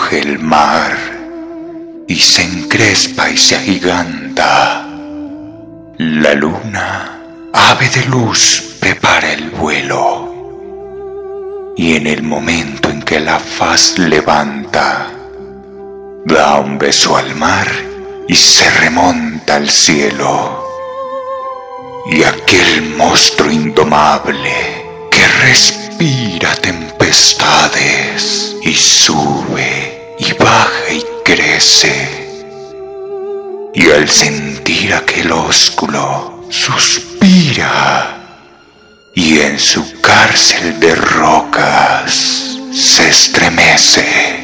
ruge el mar y se encrespa y se agiganta. La luna, ave de luz, prepara el vuelo, y en el momento en que la faz levanta, da un beso al mar y se remonta al cielo. Y aquel monstruo indomable que respira tempestades y sube y baja y crece, y al sentir aquel ósculo suspira, y en su cárcel de rocas se estremece.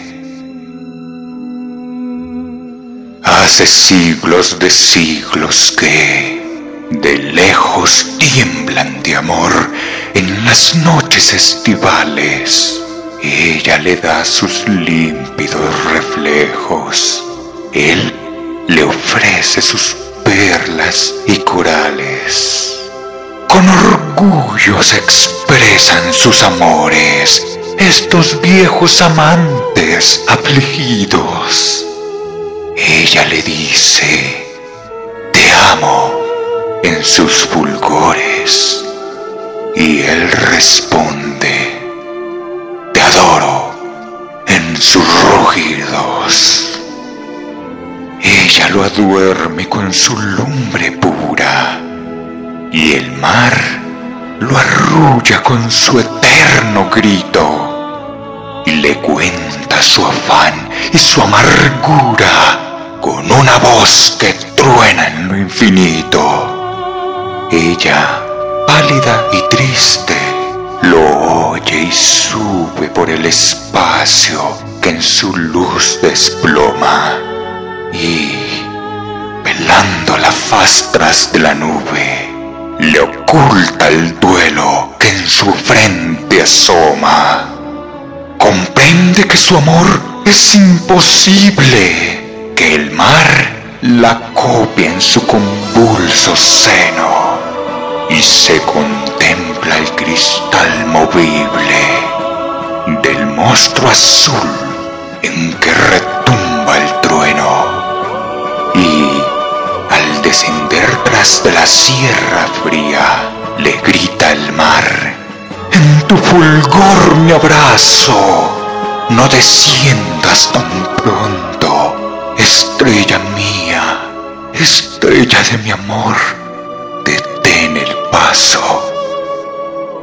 Hace siglos de siglos que de lejos tiemblan de amor en las noches estivales. Ella le da sus límpidos reflejos, él le ofrece sus perlas y corales. Con orgullo se expresan sus amores, estos viejos amantes afligidos. Ella le dice: te amo, en sus fulgores, y él responde: te adoro, en sus rugidos. Ella lo aduerme con su lumbre pura, y el mar lo arrulla con su eterno grito, y le cuenta su afán y su amargura con una voz que truena en lo infinito. Ella, pálida y triste, lo oye y sube por el espacio que en su luz desploma, y, velando la faz tras de la nube, le oculta el duelo que en su frente asoma. Comprende que su amor es imposible, que el mar la copia en su convulso seno, y se contempla el cristal movible del monstruo azul en que retumba el trueno. Y al descender tras de la sierra fría, le grita el mar: en tu fulgor me abrazo, no desciendas tan pronto, estrella mía, estrella de mi amor, detén el paso.